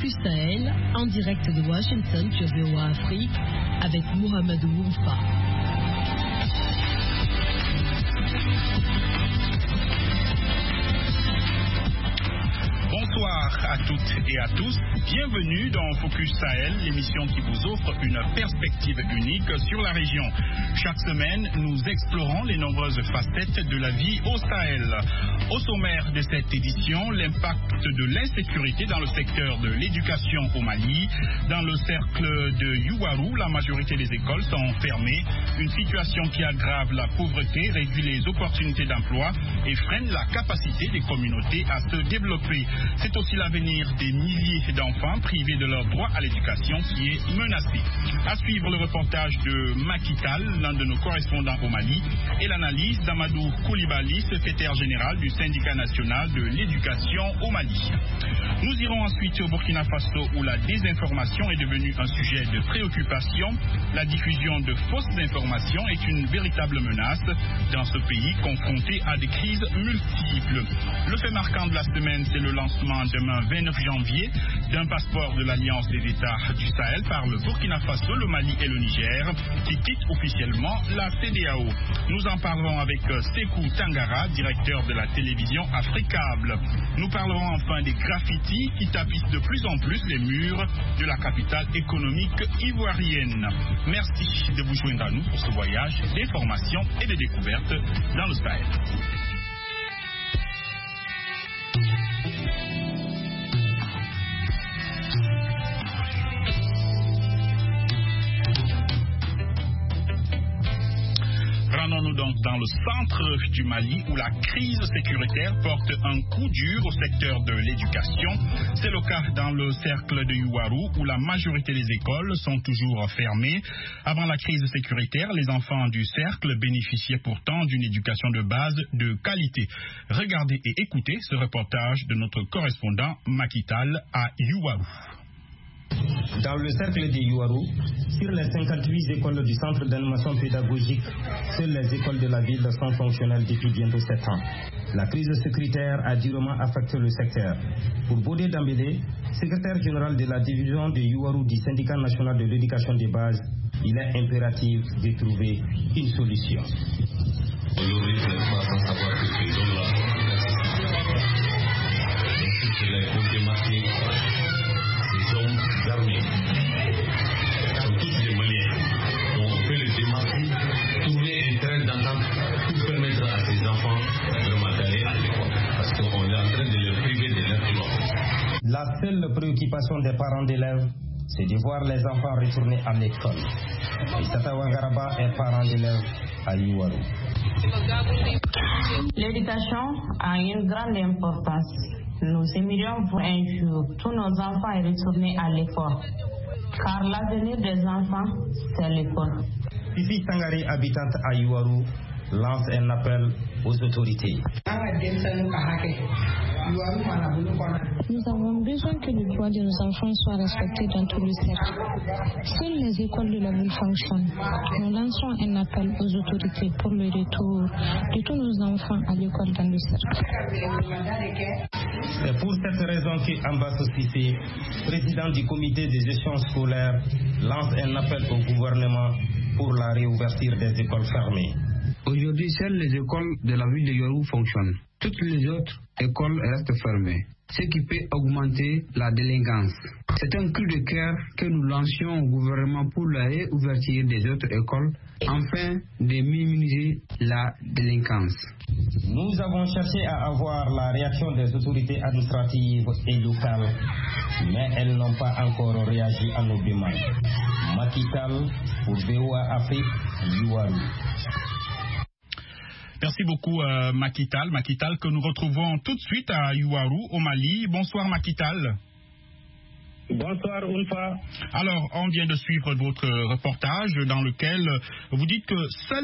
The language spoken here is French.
Focus Sahel, en direct de Washington sur VOA Afrique, avec Mohamedou Oumfa. Bonsoir à toutes et à tous, bienvenue dans Focus Sahel, l'émission qui vous offre une perspective unique sur la région. Chaque semaine, nous explorons les nombreuses facettes de la vie au Sahel. Au sommaire de cette édition, l'impact de l'insécurité dans le secteur de l'éducation au Mali. Dans le cercle de Youarou, la majorité des écoles sont fermées, une situation qui aggrave la pauvreté, réduit les opportunités d'emploi et freine la capacité des communautés à se développer. C'est aussi l'avenir des milliers d'enfants privés de leur droit à l'éducation qui est menacé. À suivre le reportage de Makital, l'un de nos correspondants au Mali, et l'analyse d'Amadou Koulibaly, secrétaire général du syndicat national de l'éducation au Mali. Nous irons ensuite au Burkina Faso où la désinformation est devenue un sujet de préoccupation. La diffusion de fausses informations est une véritable menace dans ce pays confronté à des crises multiples. Le fait marquant de la semaine, c'est le lancement demain 29 janvier d'un passeport de l'Alliance des États du Sahel par le Burkina Faso, le Mali et le Niger qui quittent officiellement la CEDEAO. Nous en parlerons avec Sekou Tangara, directeur de la télévision Africable. Nous parlerons enfin des graffitis qui tapissent de plus en plus les murs de la capitale économique ivoirienne. Merci de vous joindre à nous pour ce voyage d'information et de découverte dans le Sahel. Rendons-nous donc dans le centre du Mali où la crise sécuritaire porte un coup dur au secteur de l'éducation. C'est le cas dans le cercle de Youarou où la majorité des écoles sont toujours fermées. Avant la crise sécuritaire, les enfants du cercle bénéficiaient pourtant d'une éducation de base de qualité. Regardez et écoutez ce reportage de notre correspondant Makital à Youarou. Dans le cercle de Youarou, sur les 58 écoles du centre d'animation pédagogique, seules les écoles de la ville sont fonctionnelles depuis bientôt 7 ans. La crise sécuritaire a durement affecté le secteur. Pour Bodé Dambélé, secrétaire général de la division de Youarou du syndicat national de l'éducation de base, il est impératif de trouver une solution. Aujourd'hui, vous n'êtes pas sans savoir que ces zones-là, toutes les problématiques, ces hommes armés sont tous des Maliens. Donc on peut les démarquer, trouver un train d'entente pour permettre à ces enfants vraiment d'aller à l'école. Parce qu'on est en train de les priver de leur droit. La seule préoccupation des parents d'élèves, c'est de voir les enfants retourner à l'école. Et Sata Wangaraba est parent d'élèves à Youarou. L'éducation a une grande importance. Nous aimerions pour un jour tous nos enfants retourner à l'école. Car l'avenir des enfants, c'est l'école. Fifi Sangari, habitante à Youarou, lance un appel aux autorités. Nous avons besoin que le droit de nos enfants soit respecté dans tout le cercle. Seules les écoles de la ville fonctionnent. Nous lançons un appel aux autorités pour le retour de tous nos enfants à l'école dans le cercle. C'est pour cette raison que Ambasso Sissé, président du comité de gestion scolaire, lance un appel au gouvernement pour la réouverture des écoles fermées. Aujourd'hui, seules les écoles de la ville de Youarou fonctionnent. Toutes les autres écoles restent fermées, ce qui peut augmenter la délinquance. C'est un cri de cœur que nous lancions au gouvernement pour la réouverture des autres écoles, afin de minimiser la délinquance. Nous avons cherché à avoir la réaction des autorités administratives et locales, mais elles n'ont pas encore réagi à nos demandes. Makital pour VOA Afrique, Youarou. Merci beaucoup Makital. Makital que nous retrouvons tout de suite à Youarou au Mali. Bonsoir Makital. Bonsoir Oumfa. Alors, on vient de suivre votre reportage dans lequel vous dites que seul